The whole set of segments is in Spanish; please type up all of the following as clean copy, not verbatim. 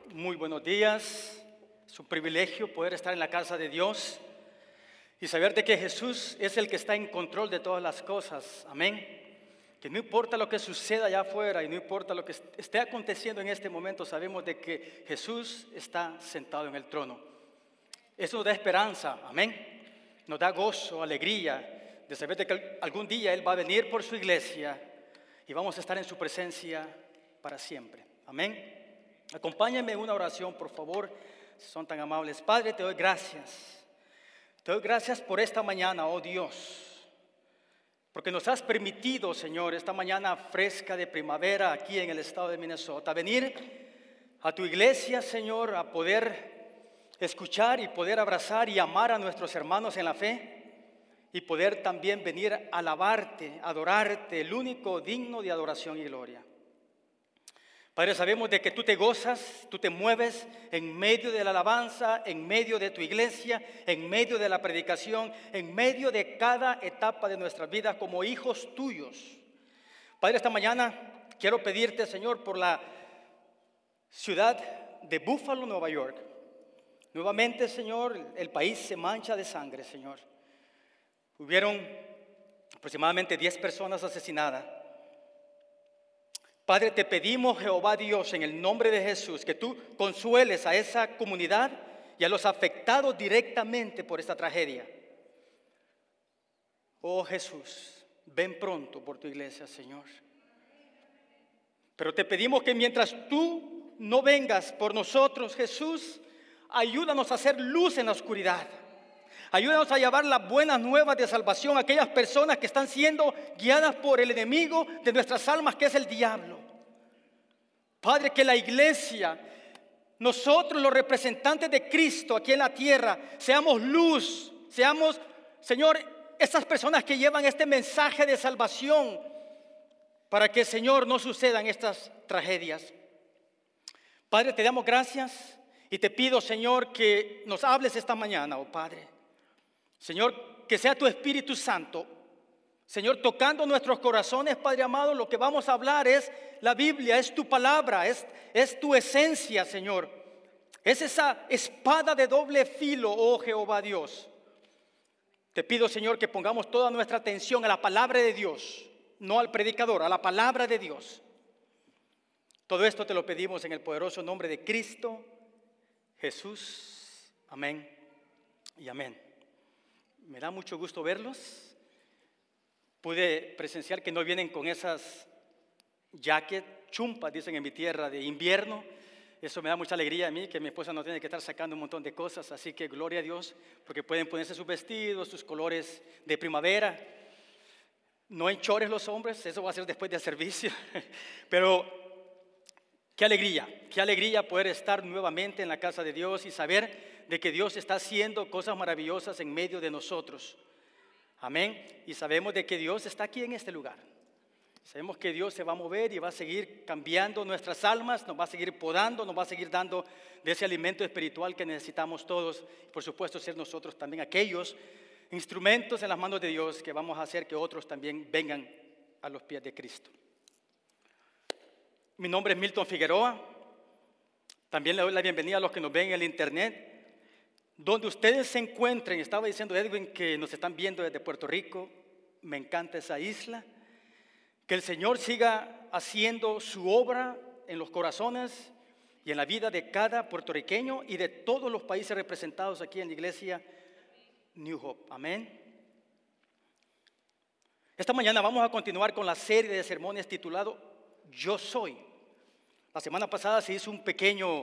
Muy buenos días. Es un privilegio poder estar en la casa de Dios y saber de que Jesús es el que está en control de todas las cosas. Amén. Que no importa lo que suceda allá afuera y no importa lo que esté aconteciendo en este momento, sabemos de que Jesús está sentado en el trono. Eso nos da esperanza. Amén. Nos da gozo, alegría de saber de que algún día Él va a venir por su iglesia y vamos a estar en su presencia para siempre. Amén. Acompáñenme en una oración, por favor, si son tan amables. Padre, te doy gracias. Te doy gracias por esta mañana, oh Dios, porque nos has permitido, Señor, esta mañana fresca de primavera aquí en el estado de Minnesota, venir a tu iglesia, Señor, a poder escuchar y poder abrazar y amar a nuestros hermanos en la fe y poder también venir a alabarte, adorarte, el único digno de adoración y gloria. Padre, sabemos de que tú te gozas, tú te mueves en medio de la alabanza, en medio de tu iglesia, en medio de la predicación, en medio de cada etapa de nuestras vidas como hijos tuyos. Padre, esta mañana quiero pedirte, Señor, por la ciudad de Buffalo, Nueva York. Nuevamente, Señor, el país se mancha de sangre, Señor. Hubieron aproximadamente 10 personas asesinadas. Padre, te pedimos, Jehová Dios, en el nombre de Jesús, que tú consueles a esa comunidad y a los afectados directamente por esta tragedia. Oh Jesús, ven pronto por tu iglesia, Señor. Pero te pedimos que mientras tú no vengas por nosotros, Jesús, ayúdanos a hacer luz en la oscuridad. Ayúdanos a llevar las buenas nuevas de salvación a aquellas personas que están siendo guiadas por el enemigo de nuestras almas, que es el diablo. Padre, que la iglesia, nosotros los representantes de Cristo aquí en la tierra, seamos luz, seamos, Señor, esas personas que llevan este mensaje de salvación para que, Señor, no sucedan estas tragedias. Padre, te damos gracias y te pido, Señor, que nos hables esta mañana, oh Padre. Señor, que sea tu Espíritu Santo, Señor, tocando nuestros corazones, Padre amado. Lo que vamos a hablar es la Biblia, es tu palabra, es tu esencia, Señor. Es esa espada de doble filo, oh Jehová Dios. Te pido, Señor, que pongamos toda nuestra atención a la palabra de Dios, no al predicador, a la palabra de Dios. Todo esto te lo pedimos en el poderoso nombre de Cristo Jesús. Amén y amén. Me da mucho gusto verlos. Pude presenciar que no vienen con esas jackets, chumpas, dicen en mi tierra, de invierno. Eso me da mucha alegría a mí, que mi esposa no tiene que estar sacando un montón de cosas. Así que gloria a Dios, porque pueden ponerse sus vestidos, sus colores de primavera. No en chores los hombres, eso va a ser después del servicio. Pero qué alegría poder estar nuevamente en la casa de Dios y saber de que Dios está haciendo cosas maravillosas en medio de nosotros. Amén. Y sabemos de que Dios está aquí en este lugar. Sabemos que Dios se va a mover y va a seguir cambiando nuestras almas, nos va a seguir podando, nos va a seguir dando de ese alimento espiritual que necesitamos todos. Y por supuesto, ser nosotros también aquellos instrumentos en las manos de Dios que vamos a hacer que otros también vengan a los pies de Cristo. Mi nombre es Milton Figueroa. También le doy la bienvenida a los que nos ven en el internet. Donde ustedes se encuentren, estaba diciendo Edwin que nos están viendo desde Puerto Rico. Me encanta esa isla. Que el Señor siga haciendo su obra en los corazones y en la vida de cada puertorriqueño y de todos los países representados aquí en la iglesia New Hope. Amén. Esta mañana vamos a continuar con la serie de sermones titulado Yo Soy. La semana pasada se hizo un pequeño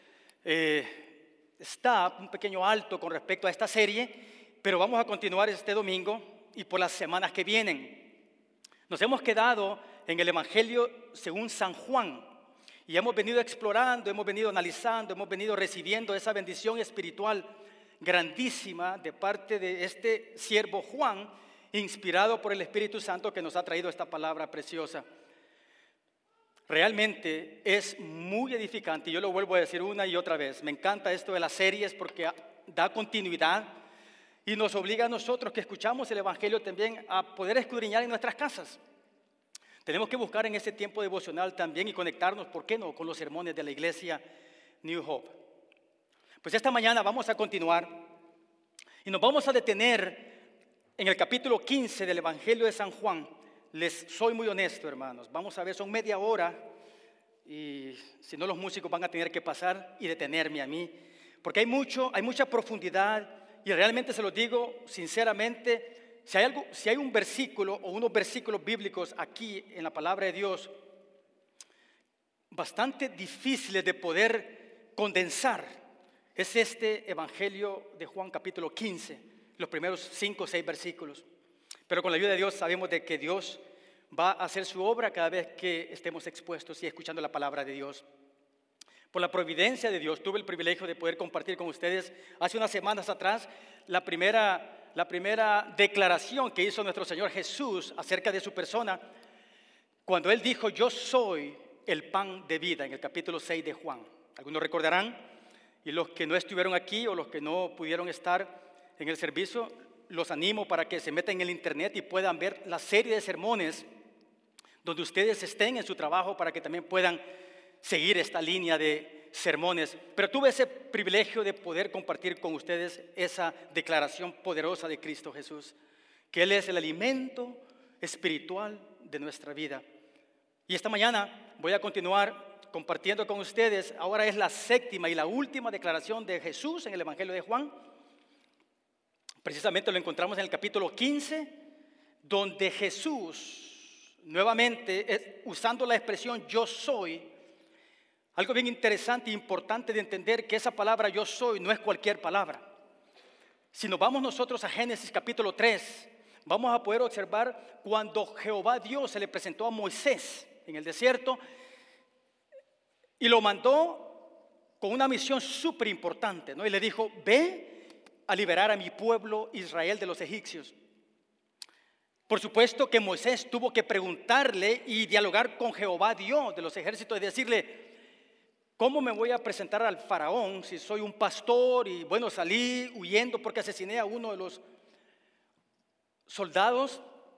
un pequeño alto con respecto a esta serie, pero vamos a continuar este domingo y por las semanas que vienen. Nos hemos quedado en el Evangelio según San Juan y hemos venido explorando, hemos venido analizando, hemos venido recibiendo esa bendición espiritual grandísima de parte de este siervo Juan, inspirado por el Espíritu Santo, que nos ha traído esta palabra preciosa. Realmente es muy edificante, y yo lo vuelvo a decir una y otra vez. Me encanta esto de las series porque da continuidad y nos obliga a nosotros que escuchamos el Evangelio también a poder escudriñar en nuestras casas. Tenemos que buscar en este tiempo devocional también y conectarnos, ¿por qué no?, con los sermones de la iglesia New Hope. Pues esta mañana vamos a continuar y nos vamos a detener en el capítulo 15 del Evangelio de San Juan. Les soy muy honesto, hermanos. Vamos a ver, son media hora y si no los músicos van a tener que pasar y detenerme a mí, porque hay mucha profundidad y realmente se los digo sinceramente, si hay un versículo o unos versículos bíblicos aquí en la palabra de Dios bastante difíciles de poder condensar, es este Evangelio de Juan capítulo 15, los primeros 5 o 6 versículos. Pero con la ayuda de Dios sabemos de que Dios va a hacer su obra cada vez que estemos expuestos y escuchando la palabra de Dios. Por la providencia de Dios, tuve el privilegio de poder compartir con ustedes hace unas semanas atrás la primera declaración que hizo nuestro Señor Jesús acerca de su persona, cuando Él dijo, yo soy el pan de vida, en el capítulo 6 de Juan. Algunos recordarán, y los que no estuvieron aquí o los que no pudieron estar en el servicio, los animo para que se metan en el internet y puedan ver la serie de sermones donde ustedes estén en su trabajo para que también puedan seguir esta línea de sermones. Pero tuve ese privilegio de poder compartir con ustedes esa declaración poderosa de Cristo Jesús, que Él es el alimento espiritual de nuestra vida. Y esta mañana voy a continuar compartiendo con ustedes. Ahora es la séptima y la última declaración de Jesús en el Evangelio de Juan. Precisamente lo encontramos en el capítulo 15, donde Jesús, nuevamente usando la expresión yo soy, algo bien interesante e importante de entender que esa palabra yo soy no es cualquier palabra. Si nos vamos nosotros a Génesis capítulo 3, vamos a poder observar cuando Jehová Dios se le presentó a Moisés en el desierto y lo mandó con una misión súper importante, ¿no? Y le dijo, ve a liberar a mi pueblo Israel de los egipcios. Por supuesto que Moisés tuvo que preguntarle y dialogar con Jehová Dios de los ejércitos y decirle, ¿cómo me voy a presentar al faraón si soy un pastor y bueno, salí huyendo porque asesiné a uno de los soldados?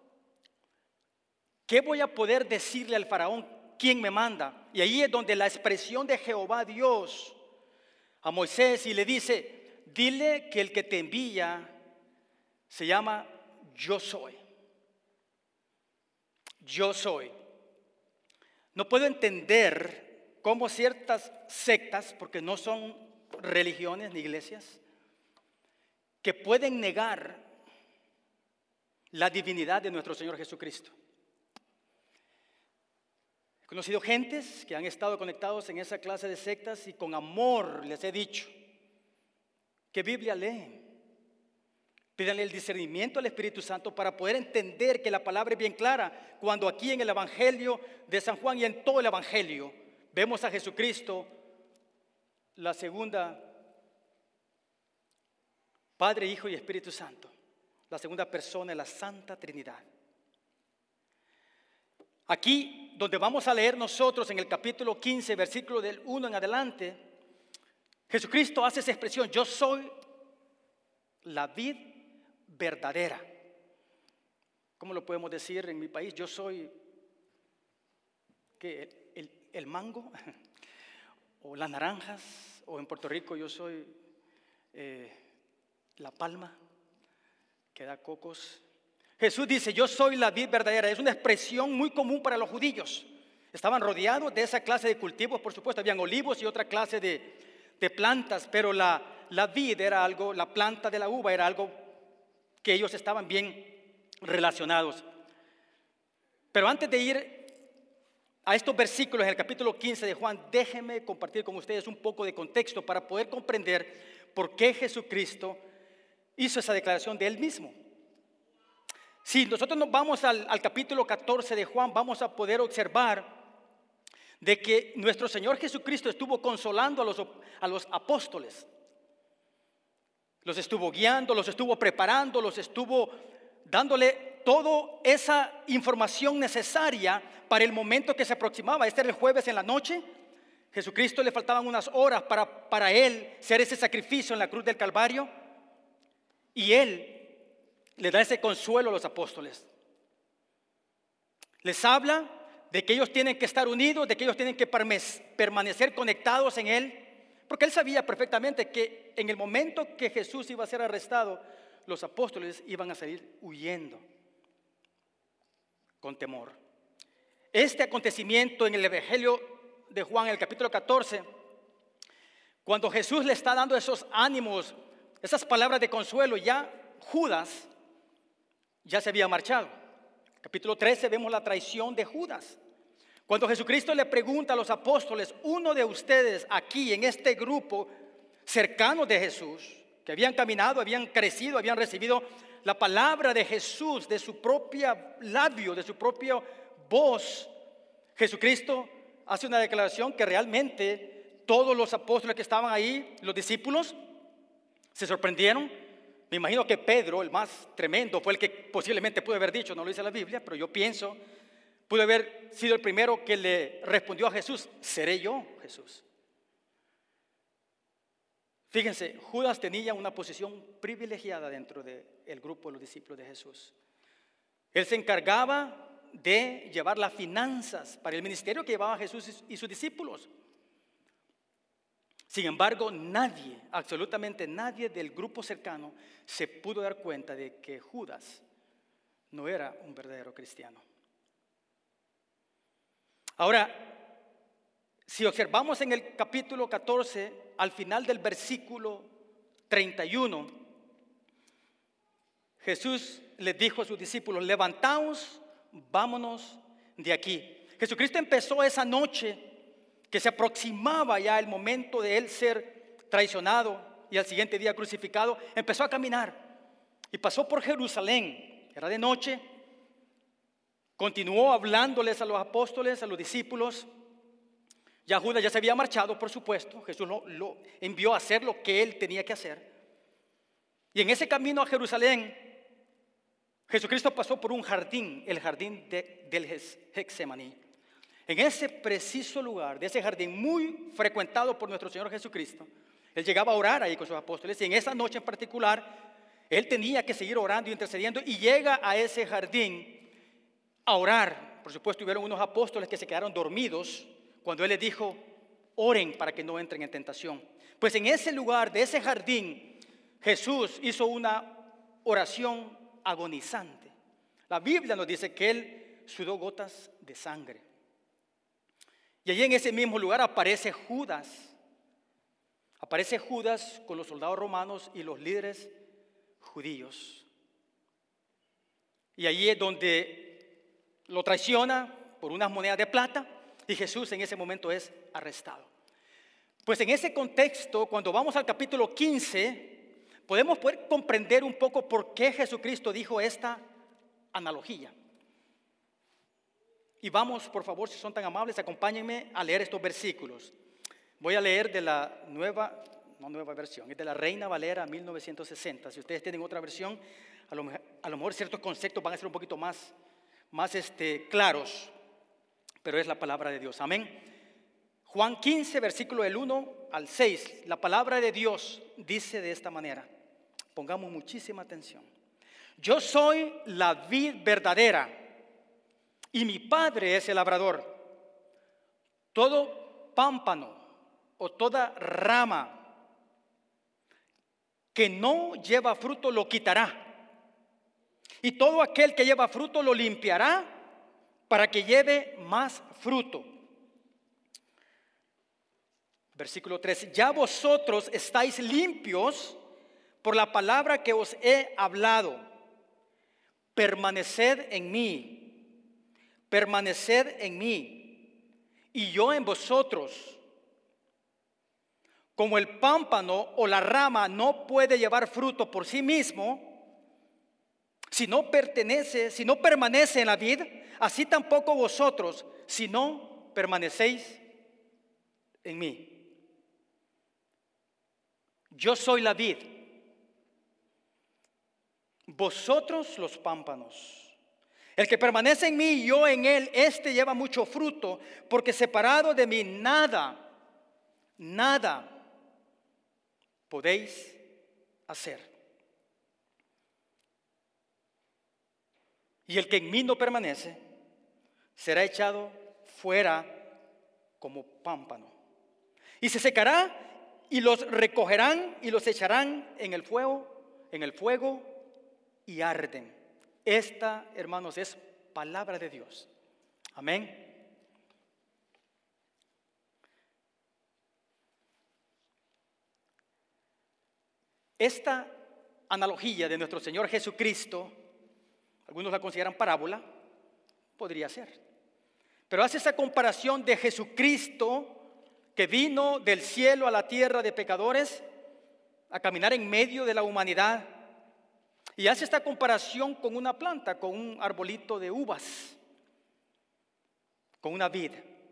¿Qué voy a poder decirle al faraón? ¿Quién me manda? Y ahí es donde la expresión de Jehová Dios a Moisés y le dice, dile que el que te envía se llama Yo Soy. Yo soy. No puedo entender cómo ciertas sectas, porque no son religiones ni iglesias, que pueden negar la divinidad de nuestro Señor Jesucristo. He conocido gentes que han estado conectados en esa clase de sectas y con amor les he dicho, ¿qué Biblia leen? Pídanle el discernimiento al Espíritu Santo para poder entender que la palabra es bien clara. Cuando aquí en el Evangelio de San Juan y en todo el Evangelio vemos a Jesucristo, la segunda, Padre, Hijo y Espíritu Santo, la segunda persona de la Santa Trinidad. Aquí donde vamos a leer nosotros en el capítulo 15, versículo del 1 en adelante, Jesucristo hace esa expresión, yo soy la vid verdadera. ¿Cómo lo podemos decir en mi país? Yo soy ¿qué? El mango o las naranjas, o en Puerto Rico yo soy la palma que da cocos. Jesús dice, yo soy la vid verdadera. Es una expresión muy común para los judíos. Estaban rodeados de esa clase de cultivos, por supuesto, habían olivos y otra clase de plantas, pero la vid era algo, la planta de la uva era algo que ellos estaban bien relacionados. Pero antes de ir a estos versículos en el capítulo 15 de Juan, déjenme compartir con ustedes un poco de contexto para poder comprender por qué Jesucristo hizo esa declaración de Él mismo. Si nosotros nos vamos al capítulo 14 de Juan, vamos a poder observar de que nuestro Señor Jesucristo estuvo consolando a los apóstoles. Los estuvo guiando, los estuvo preparando, los estuvo dándole toda esa información necesaria para el momento que se aproximaba. Este era el jueves en la noche. Jesucristo le faltaban unas horas para Él hacer ese sacrificio en la cruz del Calvario. Y Él le da ese consuelo a los apóstoles. Les habla de que ellos tienen que estar unidos, de que ellos tienen que permanecer conectados en Él, Porque él sabía perfectamente que en el momento que Jesús iba a ser arrestado, los apóstoles iban a salir huyendo con temor. Este acontecimiento en el Evangelio de Juan, en el capítulo 14, cuando Jesús le está dando esos ánimos, esas palabras de consuelo, ya Judas ya se había marchado. Capítulo 13 vemos la traición de Judas. Cuando Jesucristo le pregunta a los apóstoles, uno de ustedes aquí en este grupo cercano de Jesús, que habían caminado, habían crecido, habían recibido la palabra de Jesús, de su propia labio, de su propia voz, Jesucristo hace una declaración que realmente todos los apóstoles que estaban ahí, los discípulos, se sorprendieron. Me imagino que Pedro, el más tremendo, fue el que posiblemente pudo haber dicho, no lo dice la Biblia, pero yo pienso, pudo haber sido el primero que le respondió a Jesús: seré yo, Jesús. Fíjense, Judas tenía una posición privilegiada dentro del grupo de los discípulos de Jesús. Él se encargaba de llevar las finanzas para el ministerio que llevaba Jesús y sus discípulos. Sin embargo, nadie, absolutamente nadie del grupo cercano se pudo dar cuenta de que Judas no era un verdadero cristiano. Ahora, si observamos en el capítulo 14, al final del versículo 31, Jesús les dijo a sus discípulos: levantaos, vámonos de aquí. Jesucristo empezó esa noche que se aproximaba ya el momento de él ser traicionado y al siguiente día crucificado. Empezó a caminar y pasó por Jerusalén. Era de noche. Continuó hablándoles a los apóstoles, a los discípulos. Ya Judas ya se había marchado, por supuesto. Jesús lo envió a hacer lo que él tenía que hacer. Y en ese camino a Jerusalén, Jesucristo pasó por un jardín, el jardín del Getsemaní. En ese preciso lugar, de ese jardín muy frecuentado por nuestro Señor Jesucristo, él llegaba a orar ahí con sus apóstoles. Y en esa noche en particular, él tenía que seguir orando y intercediendo. Y llega a ese jardín a orar. Por supuesto, hubieron unos apóstoles que se quedaron dormidos cuando él les dijo: oren para que no entren en tentación. Pues en ese lugar, de ese jardín, Jesús hizo una oración agonizante. La Biblia nos dice que él sudó gotas de sangre. Y allí en ese mismo lugar aparece Judas. Aparece Judas con los soldados romanos y los líderes judíos. Y allí es donde lo traiciona por unas monedas de plata. Y Jesús en ese momento es arrestado. Pues en ese contexto, cuando vamos al capítulo 15, podemos poder comprender un poco por qué Jesucristo dijo esta analogía. Y vamos, por favor, si son tan amables, acompáñenme a leer estos versículos. Voy a leer de la nueva versión, es de la Reina Valera 1960. Si ustedes tienen otra versión, a lo mejor ciertos conceptos van a ser un poquito más claros. Pero es la palabra de Dios, amén. Juan 15, versículo del 1 al 6, la palabra de Dios dice de esta manera. Pongamos muchísima atención. Yo soy la vid verdadera y mi Padre es el labrador. Todo pámpano o toda rama que no lleva fruto lo quitará, y todo aquel que lleva fruto lo limpiará para que lleve más fruto. Versículo 13. Ya vosotros estáis limpios por la palabra que os he hablado. Permaneced en mí, y yo en vosotros. Como el pámpano o la rama no puede llevar fruto por sí mismo, si no permanece en la vid, así tampoco vosotros, si no permanecéis en mí. Yo soy la vid, vosotros los pámpanos. El que permanece en mí y yo en él, este lleva mucho fruto, porque separado de mí nada podéis hacer. Y el que en mí no permanece será echado fuera como pámpano y se secará, y los recogerán y los echarán en el fuego y arden. Esta, hermanos, es palabra de Dios. Amén. Esta analogía de nuestro Señor Jesucristo, algunos la consideran parábola, podría ser. Pero hace esa comparación de Jesucristo que vino del cielo a la tierra de pecadores a caminar en medio de la humanidad. Y hace esta comparación con una planta, con un arbolito de uvas, con una vid.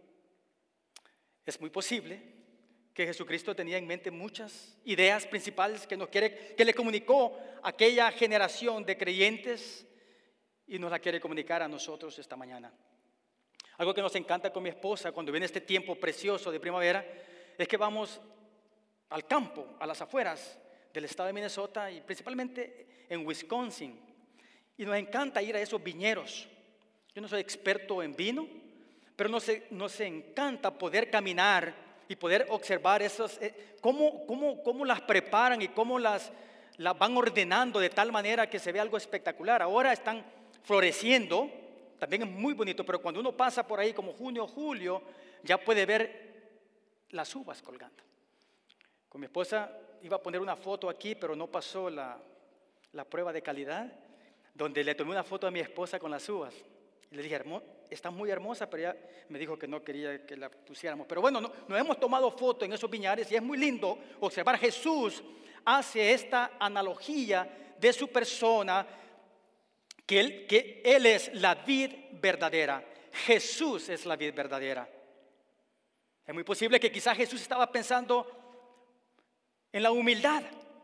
Es muy posible que Jesucristo tenía en mente muchas ideas principales que le comunicó a aquella generación de creyentes y nos la quiere comunicar a nosotros esta mañana. Algo que nos encanta con mi esposa cuando viene este tiempo precioso de primavera es que vamos al campo, a las afueras del estado de Minnesota y principalmente en Wisconsin. Y nos encanta ir a esos viñedos. Yo no soy experto en vino, pero nos encanta poder caminar y poder observar cómo las preparan y cómo las van ordenando de tal manera que se ve algo espectacular. Ahora están floreciendo, también es muy bonito, pero cuando uno pasa por ahí como junio o julio, ya puede ver las uvas colgando. Con mi esposa iba a poner una foto aquí, pero no pasó la prueba de calidad, donde le tomé una foto a mi esposa con las uvas. Y le dije, está muy hermosa, pero ella me dijo que no quería que la pusiéramos. Pero bueno, nos hemos tomado foto en esos viñares y es muy lindo observar. Jesús hace esta analogía de su persona, que Él es la vid verdadera. Jesús es la vid verdadera. Es muy posible que quizás Jesús estaba pensando en la humildad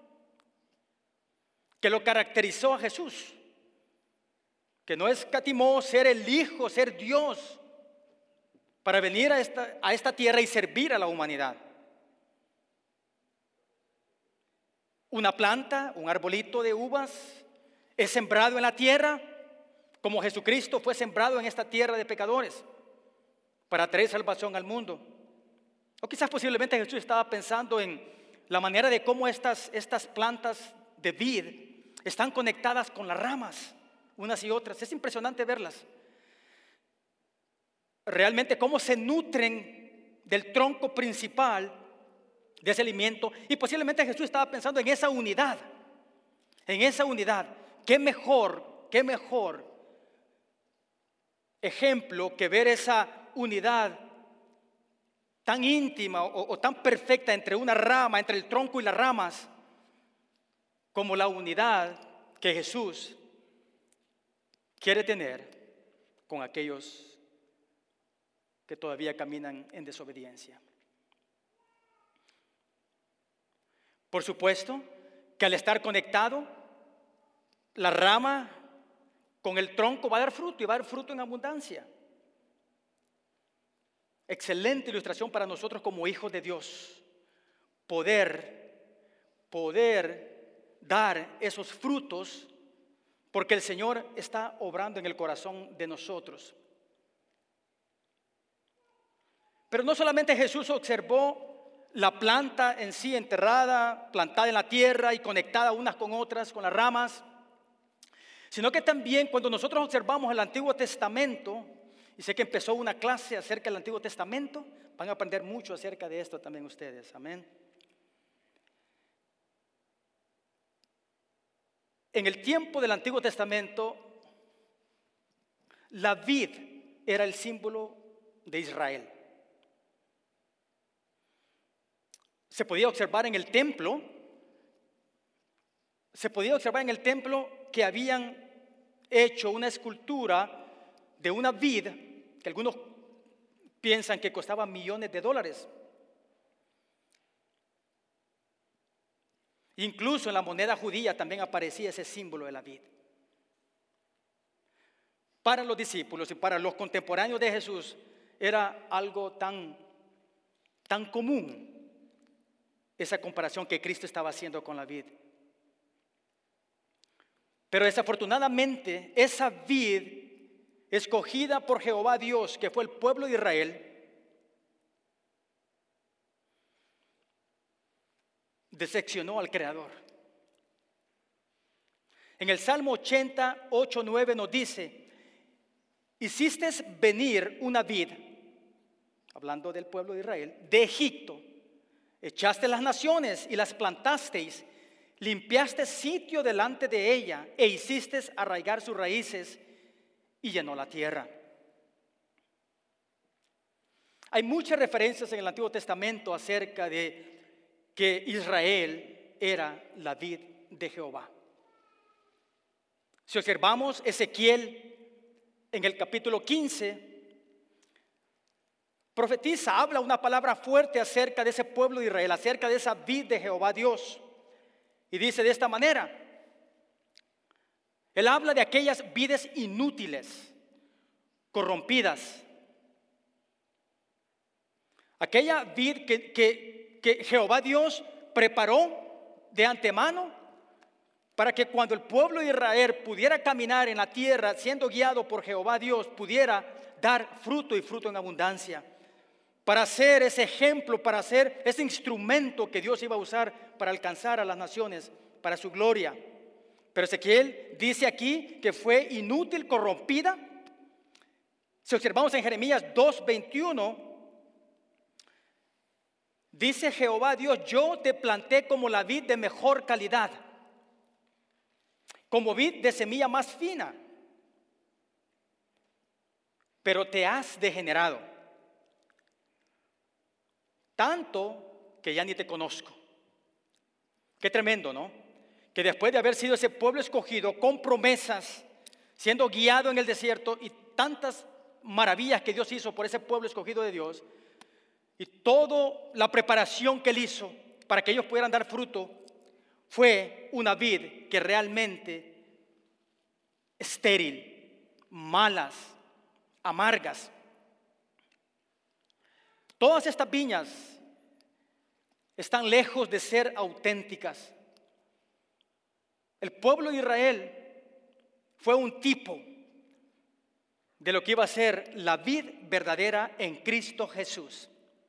que lo caracterizó a Jesús, que no escatimó ser el Hijo, ser Dios, para venir a esta tierra y servir a la humanidad. Una planta, un arbolito de uvas, es sembrado en la tierra, como Jesucristo fue sembrado en esta tierra de pecadores, para traer salvación al mundo. O quizás posiblemente Jesús estaba pensando en la manera de cómo estas plantas de vid están conectadas con las ramas, unas y otras. Es impresionante verlas. Realmente cómo se nutren del tronco principal de ese alimento. Y posiblemente Jesús estaba pensando en esa unidad. En esa unidad. Qué mejor ejemplo que ver esa unidad tan íntima o tan perfecta entre una rama, entre el tronco y las ramas, como la unidad que Jesús quiere tener con aquellos que todavía caminan en desobediencia. Por supuesto que al estar conectado, la rama con el tronco va a dar fruto y va a dar fruto en abundancia. Excelente ilustración para nosotros como hijos de Dios, poder dar esos frutos, porque el Señor está obrando en el corazón de nosotros. Pero no solamente Jesús observó la planta en sí enterrada, plantada en la tierra y conectada unas con otras, con las ramas, sino que también cuando nosotros observamos el Antiguo Testamento, y sé que empezó una clase acerca del Antiguo Testamento, van a aprender mucho acerca de esto también ustedes, amén. En el tiempo del Antiguo Testamento, la vid era el símbolo de Israel. Se podía observar en el templo, que habían hecho una escultura de una vid que algunos piensan que costaba millones de dólares. Incluso en la moneda judía también aparecía ese símbolo de la vid. Para los discípulos y para los contemporáneos de Jesús era algo tan común esa comparación que Cristo estaba haciendo con la vid. Pero desafortunadamente esa vid escogida por Jehová Dios, que fue el pueblo de Israel, decepcionó al Creador. En el Salmo 88:9 nos dice: hiciste venir una vid, hablando del pueblo de Israel, de Egipto. Echaste las naciones y las plantasteis, limpiaste sitio delante de ella e hiciste arraigar sus raíces y llenó la tierra. Hay muchas referencias en el Antiguo Testamento acerca de que Israel era la vid de Jehová. Si observamos Ezequiel en el capítulo 15, profetiza, habla una palabra fuerte acerca de ese pueblo de Israel, acerca de esa vid de Jehová Dios. Y dice de esta manera: él habla de aquellas vides inútiles, corrompidas. Aquella vid que Jehová Dios preparó de antemano para que cuando el pueblo de Israel pudiera caminar en la tierra siendo guiado por Jehová Dios, pudiera dar fruto y fruto en abundancia. Para ser ese ejemplo, para ser ese instrumento que Dios iba a usar para alcanzar a las naciones, para su gloria. Pero Ezequiel dice aquí que fue inútil, corrompida. Si observamos en Jeremías 2:21, dice Jehová Dios: yo te planté como la vid de mejor calidad, como vid de semilla más fina, pero te has degenerado tanto que ya ni te conozco. Qué tremendo, ¿no? Que después de haber sido ese pueblo escogido con promesas, siendo guiado en el desierto y tantas maravillas que Dios hizo por ese pueblo escogido de Dios, y toda la preparación que Él hizo para que ellos pudieran dar fruto, fue una vid que realmente estéril, malas, amargas. Todas estas viñas están lejos de ser auténticas. El pueblo de Israel fue un tipo de lo que iba a ser la vid verdadera en Cristo Jesús.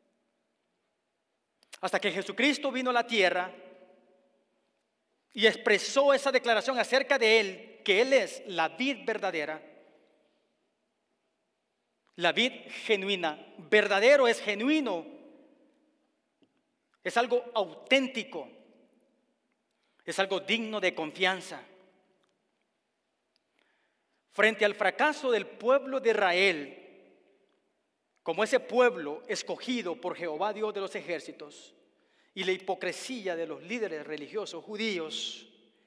Hasta que Jesucristo vino a la tierra y expresó esa declaración acerca de Él, que Él es la vid verdadera, la vid genuina. Verdadero es genuino, es algo auténtico, es algo digno de confianza. Frente al fracaso del pueblo de Israel, como ese pueblo escogido por Jehová Dios de los ejércitos, y la hipocresía de los líderes religiosos judíos,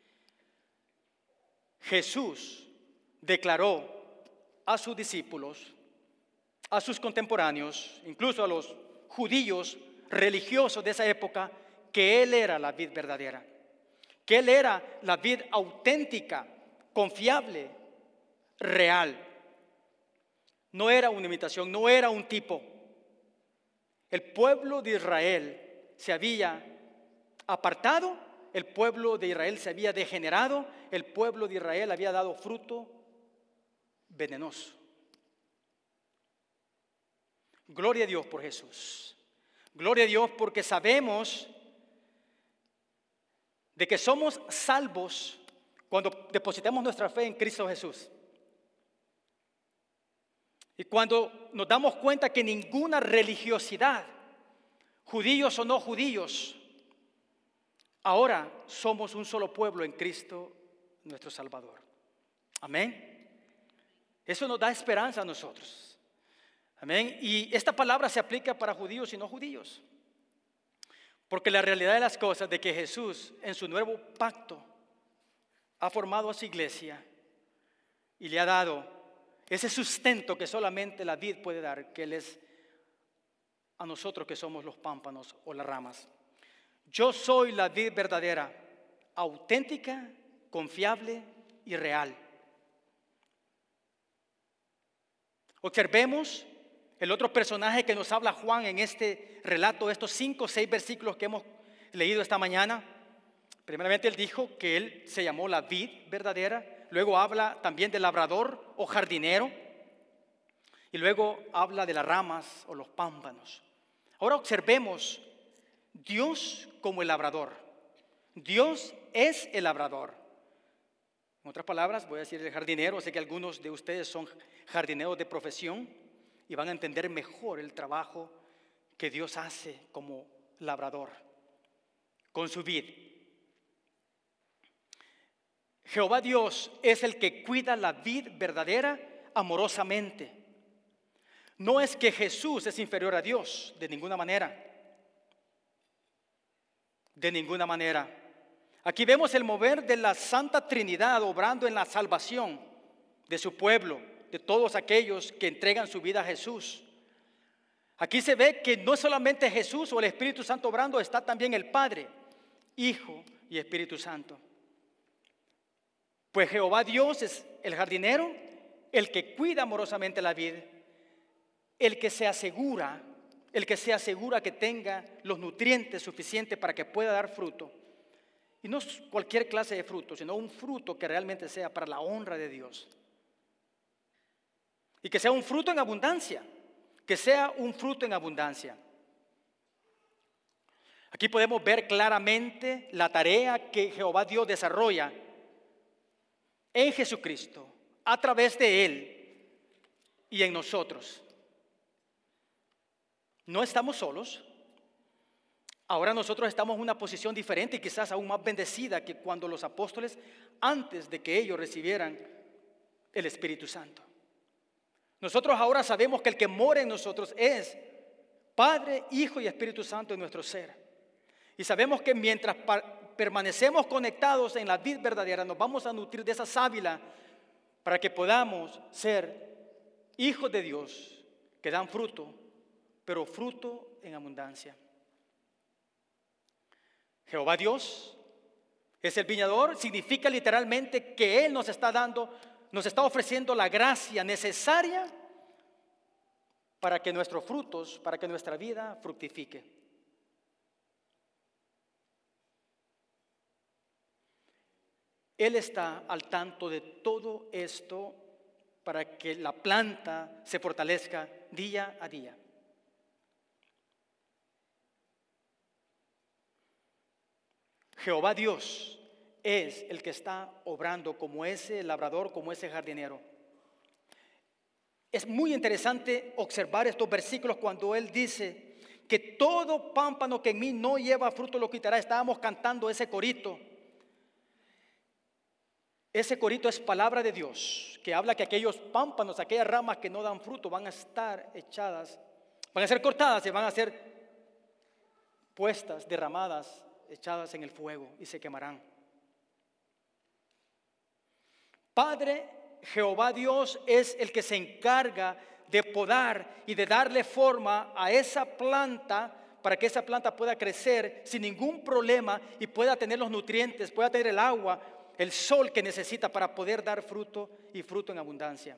Jesús declaró a sus discípulos, a sus contemporáneos, incluso a los judíos religiosos de esa época, que Él era la vid verdadera, que Él era la vid auténtica, confiable, real. No era una imitación, no era un tipo. El pueblo de Israel se había apartado, el pueblo de Israel se había degenerado, el pueblo de Israel había dado fruto venenoso. Gloria a Dios por Jesús. Gloria a Dios porque sabemos de que somos salvos cuando depositamos nuestra fe en Cristo Jesús. Y cuando nos damos cuenta que ninguna religiosidad, judíos o no judíos, ahora somos un solo pueblo en Cristo nuestro Salvador. Amén. Eso nos da esperanza a nosotros. Amén. Y esta palabra se aplica para judíos y no judíos. Porque la realidad de las cosas de que Jesús en su nuevo pacto ha formado a su iglesia y le ha dado ese sustento que solamente la vid puede dar, que Él es a nosotros que somos los pámpanos o las ramas. Yo soy la vid verdadera, auténtica, confiable y real. Observemos el otro personaje que nos habla Juan en este relato, estos 5 o 6 versículos que hemos leído esta mañana. Primeramente Él dijo que Él se llamó la vid verdadera. Luego habla también del labrador o jardinero. Y luego habla de las ramas o los pámpanos. Ahora observemos Dios como el labrador. Dios es el labrador. En otras palabras, voy a decir el jardinero. Sé que algunos de ustedes son jardineros de profesión y van a entender mejor el trabajo que Dios hace como labrador con su vid. Jehová Dios es el que cuida la vid verdadera amorosamente. No es que Jesús es inferior a Dios, de ninguna manera. De ninguna manera. Aquí vemos el mover de la Santa Trinidad obrando en la salvación de su pueblo, de todos aquellos que entregan su vida a Jesús. Aquí se ve que no solamente Jesús o el Espíritu Santo obrando, está también el Padre, Hijo y Espíritu Santo. Pues Jehová Dios es el jardinero, el que cuida amorosamente la vid, el que se asegura que tenga los nutrientes suficientes para que pueda dar fruto. Y no cualquier clase de fruto, sino un fruto que realmente sea para la honra de Dios. Y que sea un fruto en abundancia. Que sea un fruto en abundancia. Aquí podemos ver claramente la tarea que Jehová Dios desarrolla en Jesucristo, a través de Él y en nosotros. No estamos solos. Ahora nosotros estamos en una posición diferente y quizás aún más bendecida que cuando los apóstoles, antes de que ellos recibieran el Espíritu Santo. Nosotros ahora sabemos que el que mora en nosotros es Padre, Hijo y Espíritu Santo en nuestro ser. Y sabemos que mientras permanecemos conectados en la vid verdadera, nos vamos a nutrir de esa sábila para que podamos ser hijos de Dios que dan fruto, pero fruto en abundancia. Jehová Dios es el viñador, significa literalmente que Él nos está ofreciendo la gracia necesaria para que nuestros frutos, para que nuestra vida fructifique. Él está al tanto de todo esto para que la planta se fortalezca día a día. Jehová Dios es el que está obrando como ese labrador, como ese jardinero. Es muy interesante observar estos versículos cuando Él dice que todo pámpano que en mí no lleva fruto lo quitará. Estábamos cantando ese corito. Ese corito es palabra de Dios, que habla que aquellos pámpanos, aquellas ramas que no dan fruto van a estar echadas, van a ser cortadas y van a ser puestas, derramadas, echadas en el fuego y se quemarán. Padre Jehová Dios es el que se encarga de podar y de darle forma a esa planta para que esa planta pueda crecer sin ningún problema y pueda tener los nutrientes, pueda tener el agua, el sol que necesita para poder dar fruto y fruto en abundancia.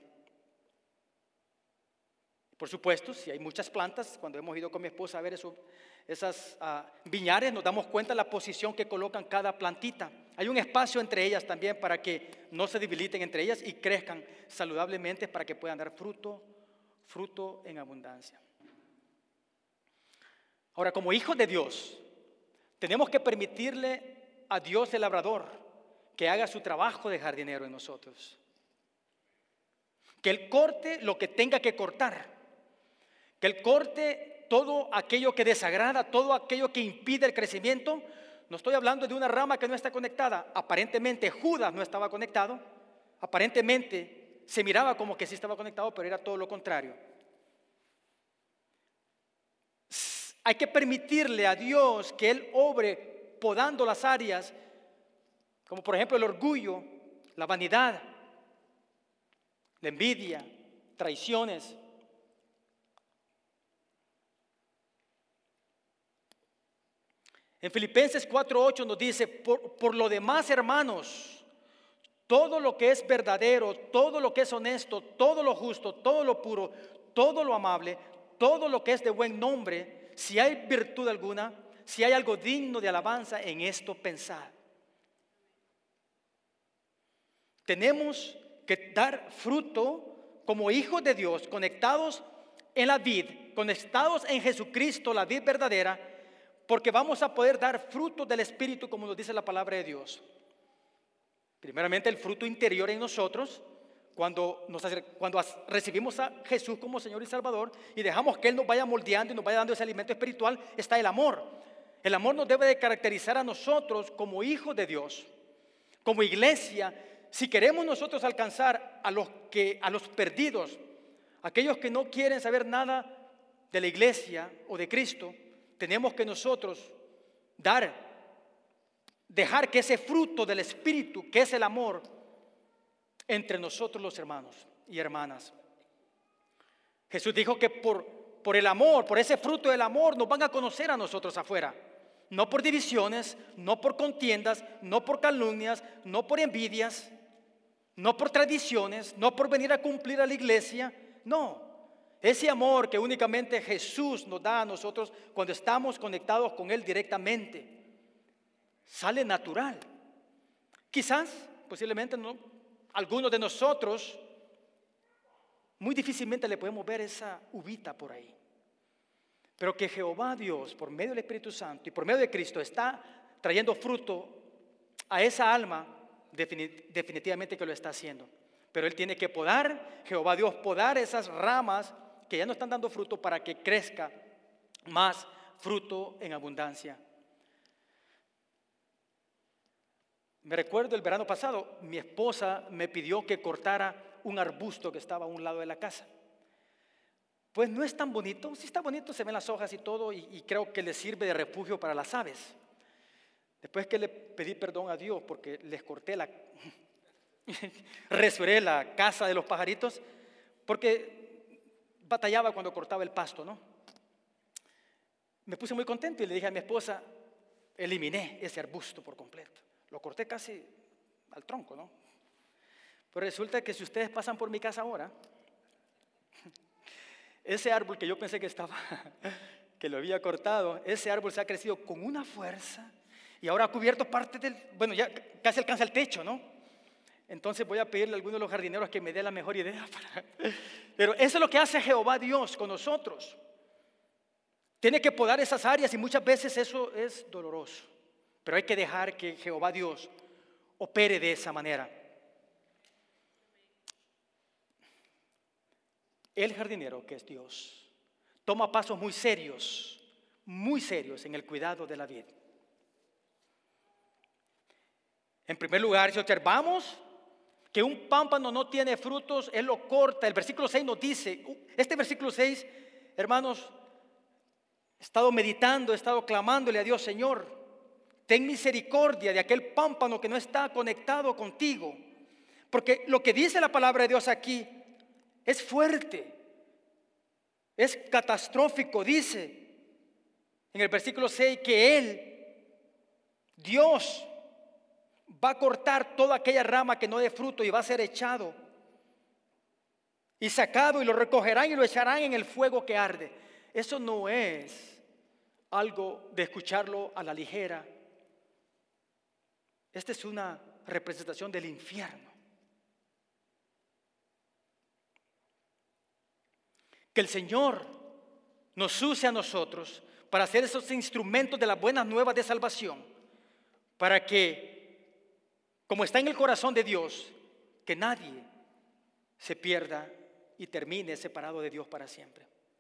Por supuesto, si hay muchas plantas, cuando hemos ido con mi esposa a ver esas viñares, nos damos cuenta de la posición que colocan cada plantita. Hay un espacio entre ellas también para que no se debiliten entre ellas y crezcan saludablemente para que puedan dar fruto en abundancia. Ahora, como hijos de Dios, tenemos que permitirle a Dios el labrador que haga su trabajo de jardinero en nosotros. Que Él corte lo que tenga que cortar. Que Él corte todo aquello que desagrada, todo aquello que impide el crecimiento. No estoy hablando de una rama que no está conectada. Aparentemente Judas no estaba conectado. Aparentemente se miraba como que sí estaba conectado, pero era todo lo contrario. Hay que permitirle a Dios que Él obre podando las áreas, como por ejemplo el orgullo, la vanidad, la envidia, traiciones. En Filipenses 4:8 nos dice, por lo demás, hermanos, todo lo que es verdadero, todo lo que es honesto, todo lo justo, todo lo puro, todo lo amable, todo lo que es de buen nombre, si hay virtud alguna, si hay algo digno de alabanza, en esto pensad. Tenemos que dar fruto como hijos de Dios, conectados en la vid, conectados en Jesucristo, la vid verdadera, porque vamos a poder dar fruto del Espíritu, como nos dice la palabra de Dios. Primeramente, el fruto interior en nosotros, cuando recibimos a Jesús como Señor y Salvador y dejamos que Él nos vaya moldeando y nos vaya dando ese alimento espiritual, está el amor. El amor nos debe de caracterizar a nosotros como hijos de Dios, como iglesia. Si queremos nosotros alcanzar a los perdidos, aquellos que no quieren saber nada de la iglesia o de Cristo, tenemos que nosotros dejar que ese fruto del Espíritu, que es el amor, entre nosotros los hermanos y hermanas. Jesús dijo que por el amor, por ese fruto del amor, nos van a conocer a nosotros afuera. No por divisiones, no por contiendas, no por calumnias, no por envidias, no por tradiciones, no por venir a cumplir a la iglesia. No. Ese amor que únicamente Jesús nos da a nosotros cuando estamos conectados con Él directamente, sale natural. Quizás, posiblemente, no, algunos de nosotros muy difícilmente le podemos ver esa uvita por ahí. Pero que Jehová Dios, por medio del Espíritu Santo y por medio de Cristo, está trayendo fruto a esa alma, definitivamente que lo está haciendo. Pero Él tiene que Jehová Dios podar esas ramas que ya no están dando fruto para que crezca más fruto en abundancia. Me recuerdo el verano pasado, mi esposa me pidió que cortara un arbusto que estaba a un lado de la casa. Pues no es tan bonito, sí está bonito, se ven las hojas y todo, y creo que le sirve de refugio para las aves. Después que le pedí perdón a Dios porque les corté resuré la casa de los pajaritos, porque batallaba cuando cortaba el pasto, ¿no? Me puse muy contento y le dije a mi esposa, eliminé ese arbusto por completo. Lo corté casi al tronco, ¿no? Pero resulta que si ustedes pasan por mi casa ahora, ese árbol que yo pensé que lo había cortado, ese árbol se ha crecido con una fuerza y ahora ha cubierto parte ya casi alcanza el techo, ¿no? Entonces voy a pedirle a alguno de los jardineros que me dé la mejor idea. Pero eso es lo que hace Jehová Dios con nosotros. Tiene que podar esas áreas y muchas veces eso es doloroso. Pero hay que dejar que Jehová Dios opere de esa manera. El jardinero, que es Dios, toma pasos muy serios en el cuidado de la vid. En primer lugar, si observamos que un pámpano no tiene frutos, Él lo corta. El versículo 6 nos dice, este versículo 6, hermanos, he estado meditando, he estado clamándole a Dios, Señor, ten misericordia de aquel pámpano que no está conectado contigo. Porque lo que dice la palabra de Dios aquí es fuerte, es catastrófico. Dice en el versículo 6 que Él, Dios, va a cortar toda aquella rama que no dé fruto y va a ser echado y sacado, y lo recogerán y lo echarán en el fuego que arde. Eso no es algo de escucharlo a la ligera. Esta es una representación del infierno. Que el Señor nos use a nosotros para ser esos instrumentos de las buenas nuevas de salvación, para que, como está en el corazón de Dios, que nadie se pierda y termine separado de Dios para siempre.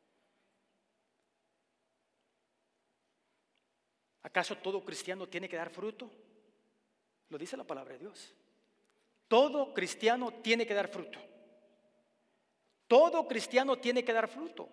¿Acaso todo cristiano tiene que dar fruto? Lo dice la palabra de Dios. Todo cristiano tiene que dar fruto. Todo cristiano tiene que dar fruto.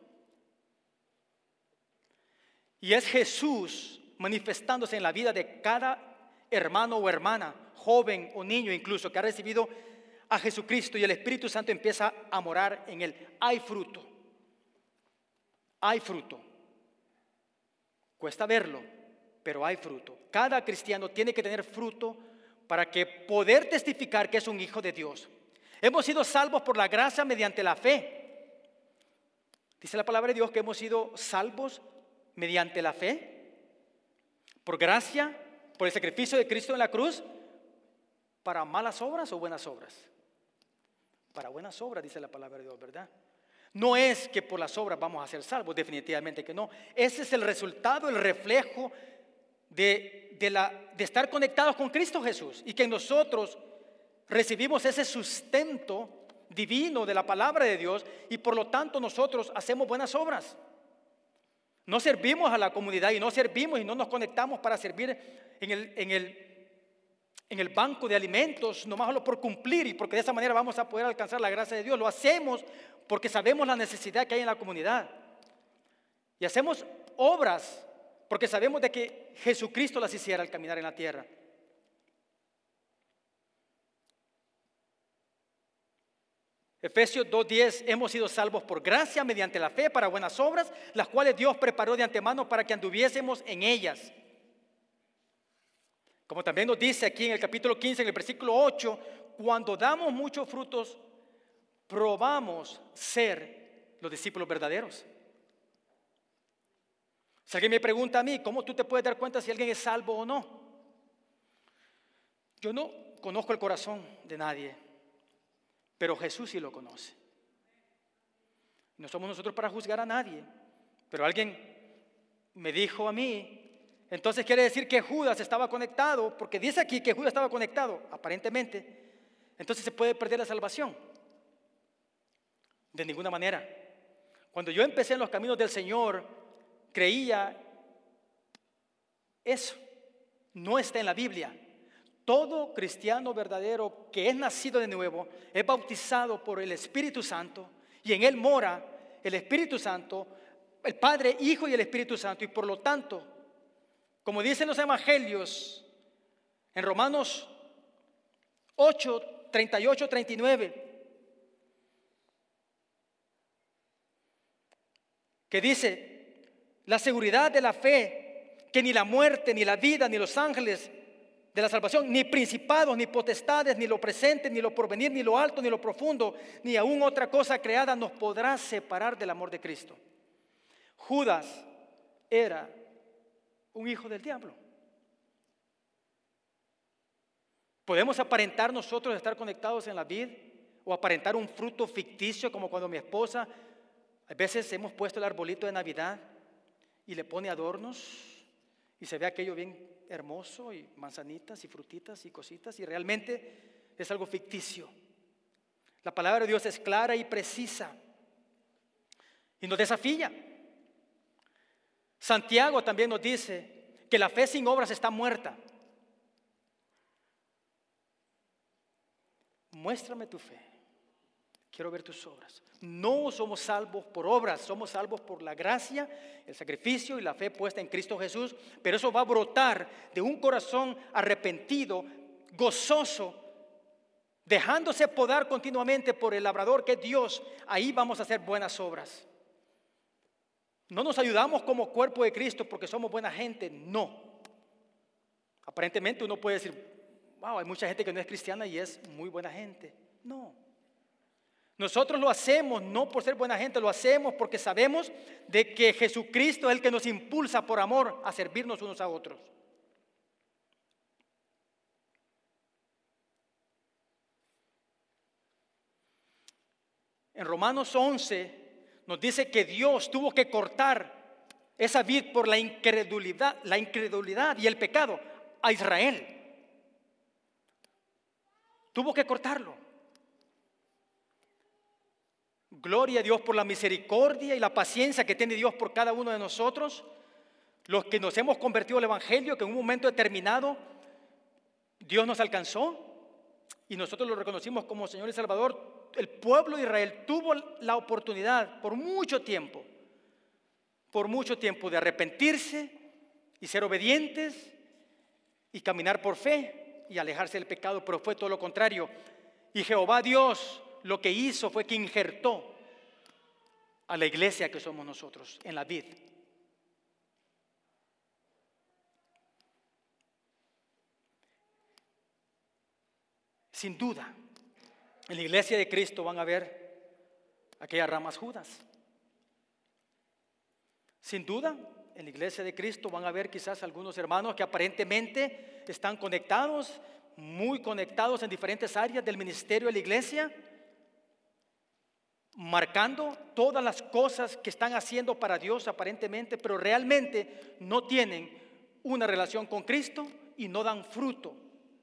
Y es Jesús manifestándose en la vida de cada hermano o hermana, joven o niño incluso, que ha recibido a Jesucristo, y el Espíritu Santo empieza a morar en él. Hay fruto. Hay fruto. Cuesta verlo, pero hay fruto. Cada cristiano tiene que tener fruto para que poder testificar que es un hijo de Dios. Hemos sido salvos por la gracia mediante la fe. Dice la palabra de Dios que hemos sido salvos mediante la fe, por gracia, por el sacrificio de Cristo en la cruz, para malas obras o buenas obras. Para buenas obras, dice la palabra de Dios, ¿verdad? No es que por las obras vamos a ser salvos, definitivamente que no. Ese es el resultado, el reflejo de estar conectados con Cristo Jesús, y que nosotros recibimos ese sustento divino de la palabra de Dios, y por lo tanto nosotros hacemos buenas obras. No servimos a la comunidad y no servimos y no nos conectamos para servir en el banco de alimentos, nomás solo por cumplir y porque de esa manera vamos a poder alcanzar la gracia de Dios. Lo hacemos porque sabemos la necesidad que hay en la comunidad. Y hacemos obras porque sabemos de que Jesucristo las hiciera al caminar en la tierra. Efesios 2:10, hemos sido salvos por gracia mediante la fe para buenas obras, las cuales Dios preparó de antemano para que anduviésemos en ellas. Como también nos dice aquí en el capítulo 15, en el versículo 8, cuando damos muchos frutos, probamos ser los discípulos verdaderos. Si alguien me pregunta a mí, ¿cómo tú te puedes dar cuenta si alguien es salvo o no? Yo no conozco el corazón de nadie, pero Jesús sí lo conoce. No somos nosotros para juzgar a nadie, pero alguien me dijo a mí, entonces quiere decir que Judas estaba conectado, porque dice aquí que Judas estaba conectado, aparentemente, entonces se puede perder la salvación. De ninguna manera. Cuando yo empecé en los caminos del Señor, creía eso. No está en la Biblia. Todo cristiano verdadero que es nacido de nuevo es bautizado por el Espíritu Santo, y en él mora el Espíritu Santo, el Padre, Hijo y el Espíritu Santo. Y por lo tanto, como dicen los evangelios en Romanos 8, 38, 39, que dice, la seguridad de la fe, que ni la muerte, ni la vida, ni los ángeles de la salvación, ni principados, ni potestades, ni lo presente, ni lo porvenir, ni lo alto, ni lo profundo, ni aún otra cosa creada nos podrá separar del amor de Cristo. Judas era un hijo del diablo. ¿Podemos aparentar nosotros estar conectados en la vid o aparentar un fruto ficticio, como cuando mi esposa, a veces hemos puesto el arbolito de Navidad y le pone adornos y se ve aquello bien hermoso y manzanitas y frutitas y cositas, y realmente es algo ficticio? La palabra de Dios es clara y precisa y nos desafía. Santiago también nos dice que la fe sin obras está muerta. Muéstrame tu fe, quiero ver tus obras. No somos salvos por obras, somos salvos por la gracia, el sacrificio y la fe puesta en Cristo Jesús. Pero eso va a brotar de un corazón arrepentido, gozoso, dejándose podar continuamente por el labrador que es Dios. Ahí vamos a hacer buenas obras. No nos ayudamos como cuerpo de Cristo porque somos buena gente, no. Aparentemente uno puede decir, wow, hay mucha gente que no es cristiana y es muy buena gente. No. Nosotros lo hacemos no por ser buena gente, lo hacemos porque sabemos de que Jesucristo es el que nos impulsa por amor a servirnos unos a otros. En Romanos 11 nos dice que Dios tuvo que cortar esa vid por la incredulidad y el pecado a Israel. Tuvo que cortarlo. Gloria a Dios por la misericordia y la paciencia que tiene Dios por cada uno de nosotros, los que nos hemos convertido al Evangelio, que en un momento determinado Dios nos alcanzó y nosotros lo reconocimos como Señor y Salvador. El pueblo de Israel tuvo la oportunidad por mucho tiempo de arrepentirse y ser obedientes y caminar por fe y alejarse del pecado, pero fue todo lo contrario. Y Jehová Dios lo que hizo fue que injertó a la iglesia que somos nosotros en la vid. Sin duda, en la iglesia de Cristo van a haber aquellas ramas judas. Sin duda, en la iglesia de Cristo van a haber quizás algunos hermanos que aparentemente están conectados, muy conectados en diferentes áreas del ministerio de la iglesia, marcando todas las cosas que están haciendo para Dios aparentemente, pero realmente no tienen una relación con Cristo y no dan fruto.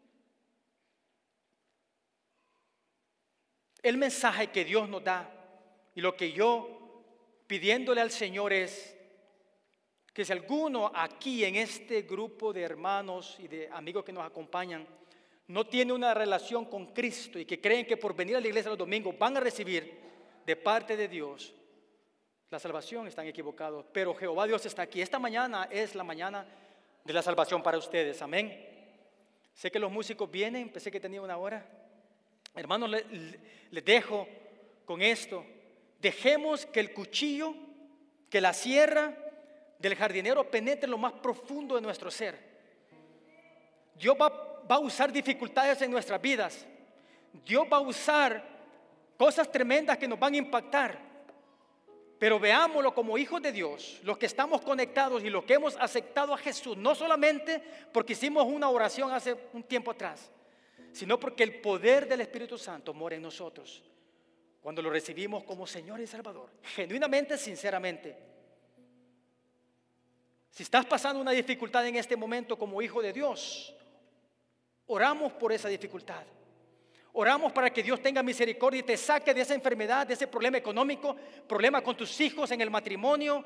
El mensaje que Dios nos da y lo que yo pidiéndole al Señor es que si alguno aquí en este grupo de hermanos y de amigos que nos acompañan no tiene una relación con Cristo y que creen que por venir a la iglesia los domingos van a recibir de parte de Dios la salvación, están equivocados. Pero Jehová Dios está aquí. Esta mañana es la mañana de la salvación para ustedes. Amén. Sé que los músicos vienen, pensé que tenía una hora. Hermanos, les dejo con esto. Dejemos que el cuchillo, que la sierra del jardinero penetre en lo más profundo de nuestro ser. Dios va a usar dificultades en nuestras vidas. Dios va a usar cosas tremendas que nos van a impactar. Pero veámoslo como hijos de Dios, los que estamos conectados y los que hemos aceptado a Jesús, no solamente porque hicimos una oración hace un tiempo atrás, sino porque el poder del Espíritu Santo mora en nosotros cuando lo recibimos como Señor y Salvador, genuinamente, sinceramente. Si estás pasando una dificultad en este momento como hijo de Dios, oramos por esa dificultad. Oramos para que Dios tenga misericordia y te saque de esa enfermedad, de ese problema económico, problema con tus hijos en el matrimonio.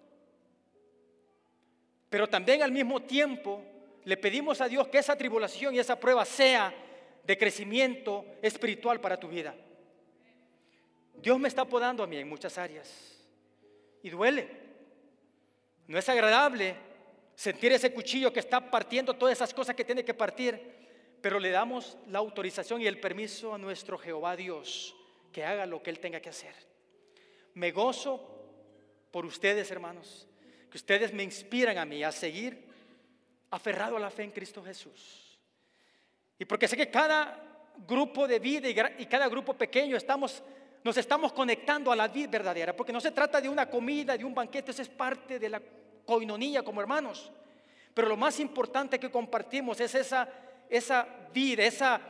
Pero también al mismo tiempo le pedimos a Dios que esa tribulación y esa prueba sea de crecimiento espiritual para tu vida. Dios me está podando a mí en muchas áreas y duele. No es agradable sentir ese cuchillo que está partiendo todas esas cosas que tiene que partir. Pero le damos la autorización y el permiso a nuestro Jehová Dios que haga lo que Él tenga que hacer. Me gozo por ustedes, hermanos, que ustedes me inspiran a mí a seguir aferrado a la fe en Cristo Jesús. Y porque sé que cada grupo de vida y cada grupo pequeño nos estamos conectando a la vida verdadera, porque no se trata de una comida, de un banquete, eso es parte de la coinonía como hermanos. Pero lo más importante que compartimos es esa vida,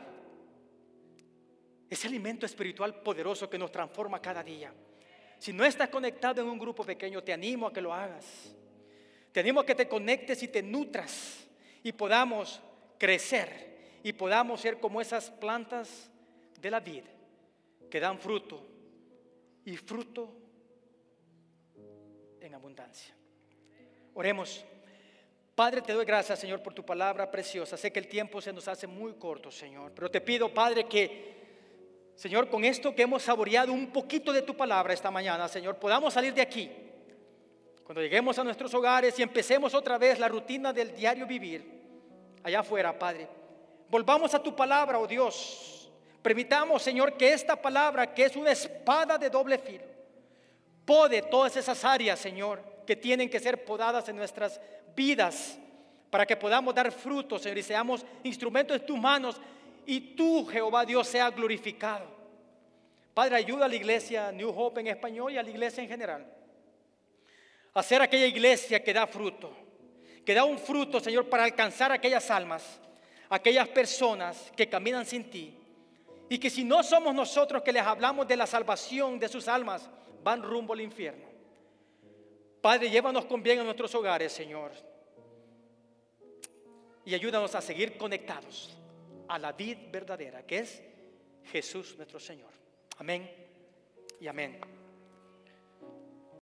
ese alimento espiritual poderoso que nos transforma cada día. Si no estás conectado en un grupo pequeño, te animo a que lo hagas. Te animo a que te conectes y te nutras y podamos crecer y podamos ser como esas plantas de la vid que dan fruto y fruto en abundancia. Oremos. Padre, te doy gracias, Señor, por tu palabra preciosa. Sé que el tiempo se nos hace muy corto, Señor, pero te pido, Padre, que, Señor, con esto que hemos saboreado un poquito de tu palabra esta mañana, Señor, podamos salir de aquí. Cuando lleguemos a nuestros hogares y empecemos otra vez la rutina del diario vivir, allá afuera, Padre, volvamos a tu palabra, oh Dios. Permitamos, Señor, que esta palabra, que es una espada de doble filo, pode todas esas áreas, Señor, que tienen que ser podadas en nuestras vidas, para que podamos dar frutos, Señor, y seamos instrumentos de tus manos y tú, Jehová Dios, sea glorificado. Padre, ayuda a la iglesia New Hope en español y a la iglesia en general a ser aquella iglesia que da fruto, que da un fruto, Señor, para alcanzar aquellas almas, aquellas personas que caminan sin ti, y que si no somos nosotros que les hablamos de la salvación de sus almas, van rumbo al infierno. Padre, llévanos con bien a nuestros hogares, Señor, y ayúdanos a seguir conectados a la vid verdadera, que es Jesús nuestro Señor. Amén y amén.